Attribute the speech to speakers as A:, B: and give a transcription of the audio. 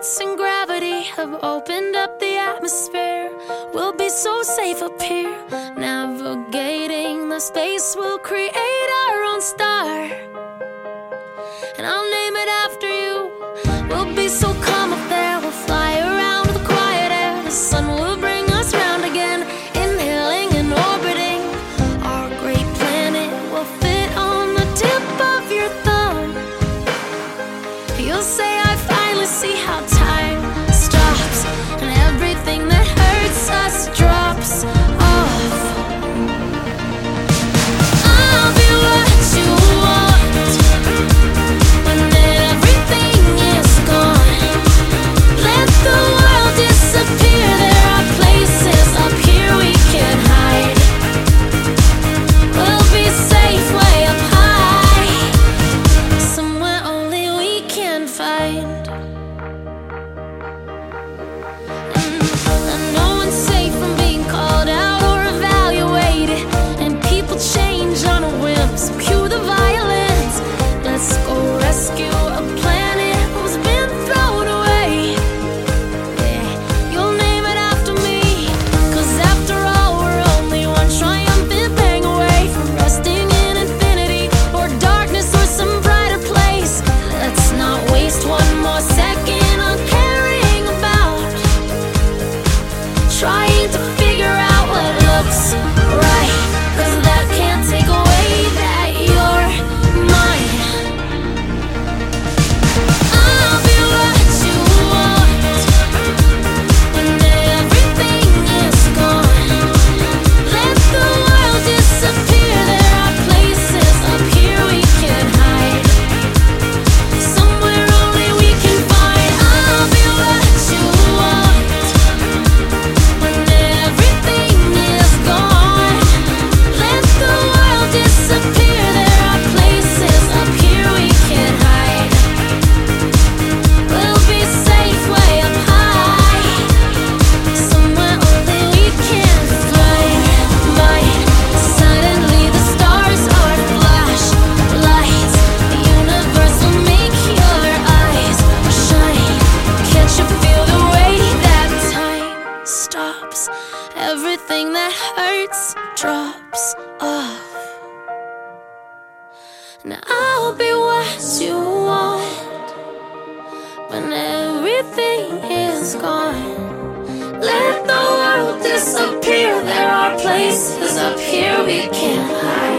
A: planets and gravity have opened up the atmosphere. We'll be so safe up here, navigating the space. We'll create our own star, and I'll name it after you. We'll be so calm up there, we'll fly around with quiet air. The sun will bring us round again, inhaling and orbiting. Our great planet will fit on the tip of your thumb. You'll say I finally see how time stops, and everything that hurts us drops off. I'll be what you want when everything is gone. Let the world disappear. There are places up here we can hide. We'll be safe way up high, somewhere only we can find. No one's safe from being called out or evaluated, and people change on a whim. So cue the violins. Let's go rescue a planet who's been thrown away. Yeah, you'll name it after me, 'cause after all we're only one triumphant bang away from resting in infinity or darkness or some brighter place. Let's not waste one more second on caring about trying to figure out what looks right, 'cause that can't take away that you're mine. I'll be what you want when everything is gone. Let the world disappear. There are places up here we can hide, somewhere only we can find. I'll be what you want when everything is gone. Let the world disappear. There are places up here we can hide. We'll be safe way up high, somewhere only we can find. Suddenly the stars are flashlights. The universe will make your eyes shine. Can't you feel the way that time stops? Everything that hurts drops off. Now I'll be what you want when everything is gone. Let the world disappear. There are places up here we can hide.